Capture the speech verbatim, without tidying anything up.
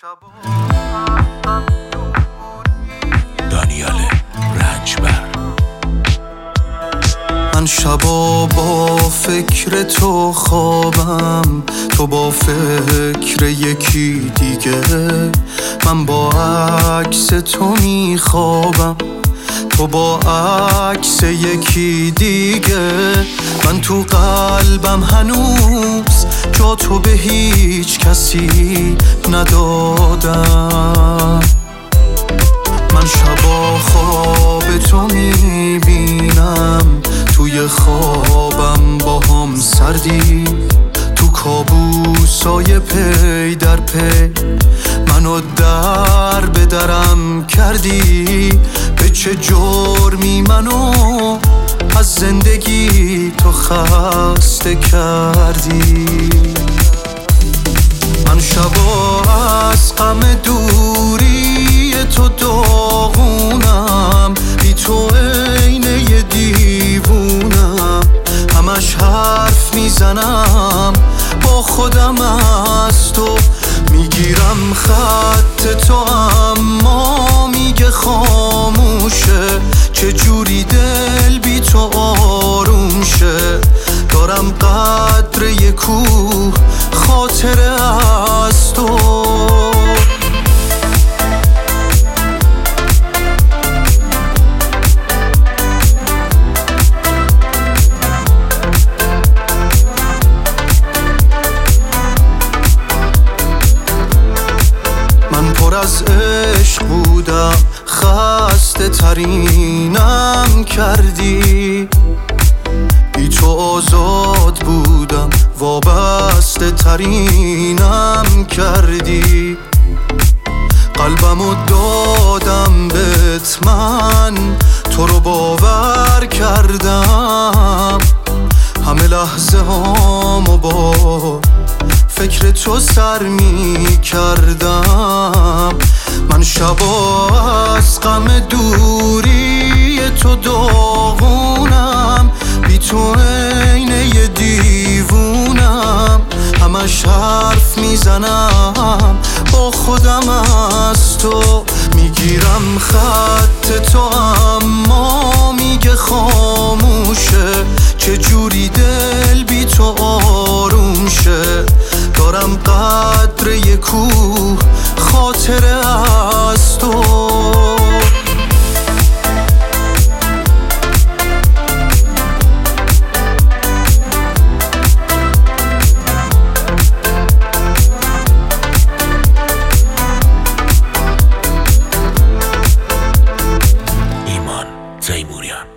دانیال رنجبر. من شبا با فکر تو خوابم، تو با فکر یکی دیگه. من با عکس تو میخوابم، تو با عکس یکی دیگه. من تو قلبم هنوز جا تو به هیچ کسی ندادم. من شبا خواب تو میبینم، توی خوابم با هم سردی، تو کابوسای پی در پی منو در به درم کردی. به چه جرمی منو از زندگی تو خسته کردی؟ من شبا از غم دوری تو داغونم، بی تو عینه ی دیوونم. همش حرف میزنم با خودم از تو، میگیرم خط تو اما میگه خاموشه. چجوری دل بی تو آروم شه؟ دارم قدر یه کوه خاطره از تو. من پر از عشق بودم، خسته ترینم کردی. بی تو آزاد بودم، وابسته ترینم کردی. قلبمو دادم بهت، من تو رو باور کردم. همه لحظه هامو با فکر تو سر می کردم. من شبا از غم دوری تو داغونم، بی تو عینه ی دیوونم. همش حرف میزنم با خودم از تو، میگیرم خط تو اما میگه خاموشه. چجوری دل بی تو آروم شه؟ دارم قدر یه کوه خاطره از تو. ایمان تیموریان.